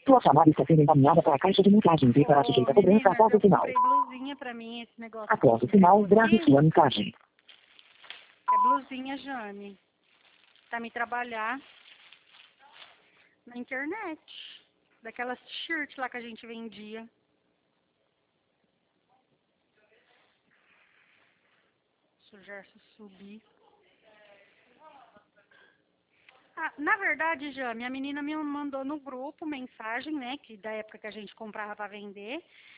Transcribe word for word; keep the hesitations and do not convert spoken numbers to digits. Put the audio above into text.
Sua chamada está sendo encaminhada para a caixa de mensagens e será Ô, sujeita a cobrança meninas, após eu o sinal. comprei blusinha pra mim, esse negócio Após que o sinal, entregou grave aqui. sua mensagem. É blusinha, Jane. Pra me trabalhar na internet. Daquelas t-shirt lá que a gente vendia. Se o Gerson subir. Ah, na verdade, já, minha menina me mandou no grupo mensagem, né, que da época que a gente comprava para vender,